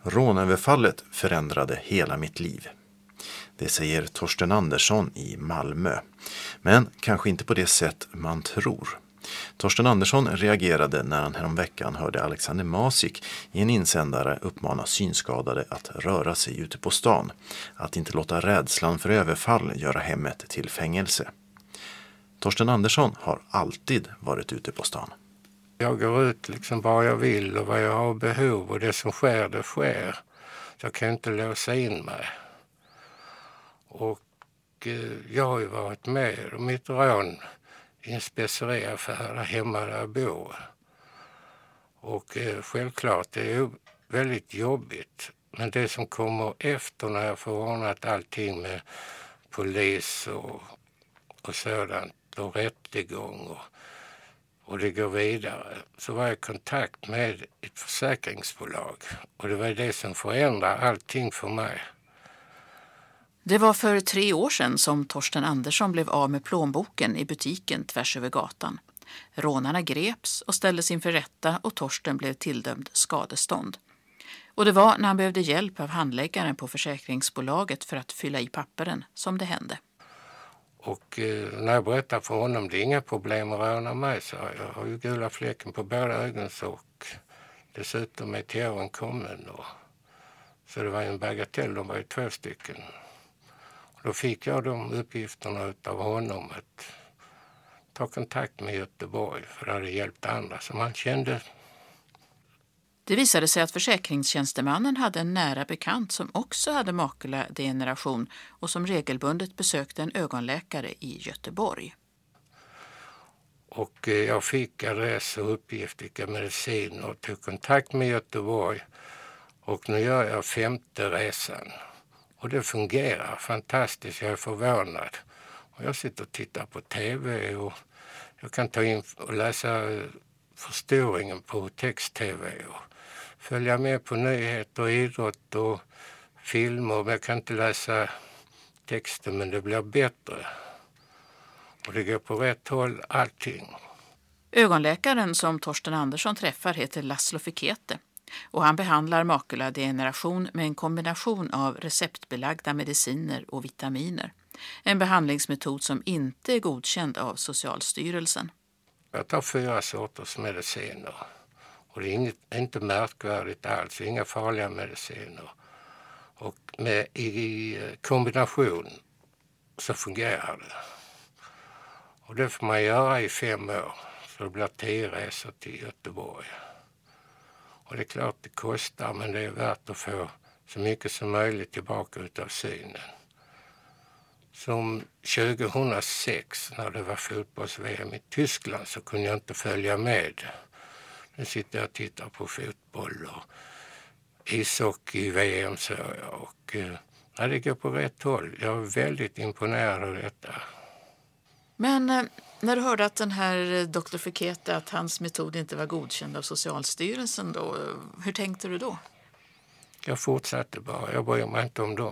Rånöverfallet förändrade hela mitt liv. Det säger Torsten Andersson i Malmö. Men kanske inte på det sätt man tror. Torsten Andersson reagerade när han häromveckan hörde Alexander Masik i en insändare uppmana synskadade att röra sig ute på stan. Att inte låta rädslan för överfall göra hemmet till fängelse. Torsten Andersson har alltid varit ute på stan. Jag går ut liksom var jag vill och vad jag har behov, och det som sker, det sker. Så jag kan inte låsa in mig. Och jag har ju varit med om mitt rån i en speceriaffär hemma där jag bor. Och självklart, det är väldigt jobbigt. Men det som kommer efter när jag får ordnat allting med polis och sådant och rättegång och det går vidare, så var jag i kontakt med ett försäkringsbolag. Och det var det som förändrade allting för mig. Det var för 3 år sedan som Torsten Andersson blev av med plånboken i butiken tvärs över gatan. Rånarna greps och ställdes inför rätta och Torsten blev tilldömd skadestånd. Och det var när han behövde hjälp av handläggaren på försäkringsbolaget för att fylla i papperen som det hände. Och när jag berättade för honom, det är inga problem att råna mig, så jag har ju gula fläcken på båda ögonen och dessutom är teoren kommen. Så det var en bagatell, de var ju 2 stycken. Och då fick jag de uppgifterna av honom att ta kontakt med Göteborg, för det hade hjälpt andra som han kände. Det visade sig att försäkringstjänstemannen hade en nära bekant som också hade makuladegeneration och som regelbundet besökte en ögonläkare i Göteborg. Och jag fick adress och uppgift, vilka mediciner, och tog kontakt med Göteborg. Och nu gör jag 5:e resan. Och det fungerar fantastiskt, jag är förvånad. Och jag sitter och tittar på tv och jag kan ta in och läsa förstoringen på text-tv och följa med på nyheter, idrott och filmer. Men jag kan inte läsa texten, men det blir bättre. Och det går på rätt håll, allting. Ögonläkaren som Torsten Andersson träffar heter Laszlo Fikete. Och han behandlar makuladegeneration med en kombination av receptbelagda mediciner och vitaminer. En behandlingsmetod som inte är godkänd av Socialstyrelsen. Jag tar 4 sorters mediciner. Och det är inte märkvärdigt alls, inga farliga mediciner. Och i kombination så fungerar det. Och det får man göra i 5 år. Så det blir 10 resor till Göteborg. Och det är klart det kostar, men det är värt att få så mycket som möjligt tillbaka utav synen. Som 2006 när det var fotbolls-VM i Tyskland så kunde jag inte följa med. Nu sitter jag och tittar på fotboll och ishockey-VM så jag. Och det går på rätt håll. Jag är väldigt imponerad av detta. Men när du hörde att den här Dr. Fikete, att hans metod inte var godkänd av Socialstyrelsen då, hur tänkte du då? Jag fortsatte bara, jag bryr mig inte om dem.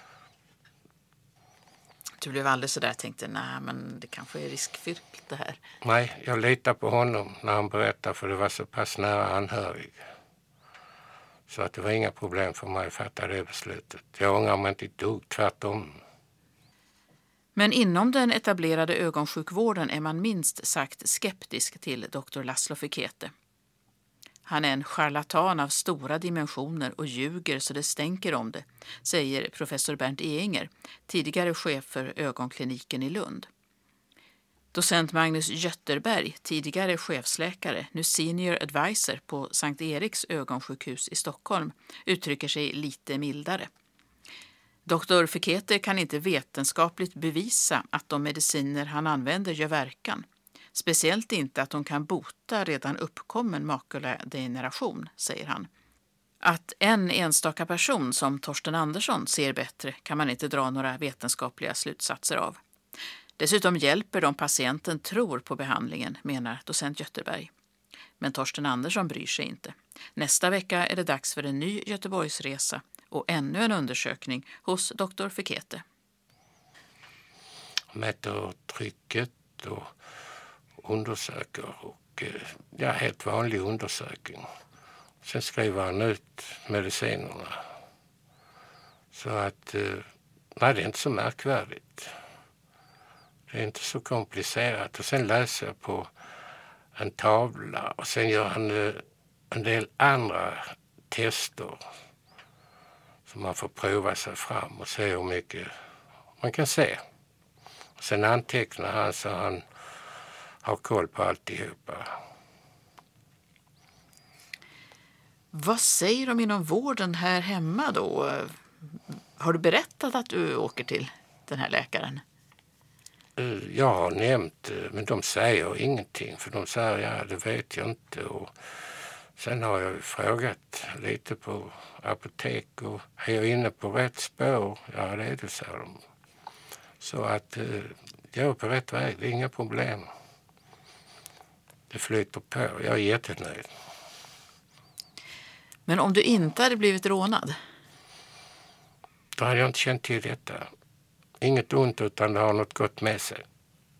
Du blev aldrig så där och tänkte, nej men det kanske är riskfyllt det här. Nej, jag litar på honom när han berättar, för det var så pass nära anhörig. Så att det var inga problem för mig att fatta det beslutet. Jag ångrar mig inte ett dugg, tvärtom. Men inom den etablerade ögonsjukvården är man minst sagt skeptisk till Dr. Laszlo Fikete. Han är en charlatan av stora dimensioner och ljuger så det stänker om det, säger professor Bernt Ehinger, tidigare chef för ögonkliniken i Lund. Docent Magnus Götterberg, tidigare chefsläkare, nu senior advisor på Sankt Eriks ögonsjukhus i Stockholm, uttrycker sig lite mildare. Dr. Fikete kan inte vetenskapligt bevisa att de mediciner han använder gör verkan. Speciellt inte att de kan bota redan uppkommen makuladegeneration, säger han. Att en enstaka person som Torsten Andersson ser bättre kan man inte dra några vetenskapliga slutsatser av. Dessutom hjälper de patienten tror på behandlingen, menar docent Götterberg. Men Torsten Andersson bryr sig inte. Nästa vecka är det dags för en ny Göteborgsresa och ännu en undersökning hos Dr. Fikete. Mäter trycket och undersöker och helt vanlig undersökning. Sen skriver han ut medicinerna. Så att, nej, det är inte så märkvärdigt. Det är inte så komplicerat. Och sen läser jag på en tavla och sen gör han en del andra tester som man får prova sig fram och se hur mycket man kan se. Och sen antecknar han så han har koll på alltihopa. Vad säger de inom vården här hemma då? Har du berättat att du åker till den här läkaren? Jag har nämnt, men de säger ingenting. För de säger, ja, det vet jag inte. Och sen har jag frågat lite på apotek. Och är jag inne på rätt spår? Ja, det är det, säger de. Så att jag är på rätt väg, det är inga problem. Det flyter på. Jag är jättenöjd. Men om du inte hade blivit rånad? Då hade jag inte känt till detta. Inget ont, utan det har något gott med sig.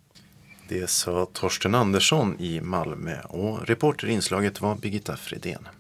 Det sa Torsten Andersson i Malmö och reporter i inslaget var Birgitta Fredén.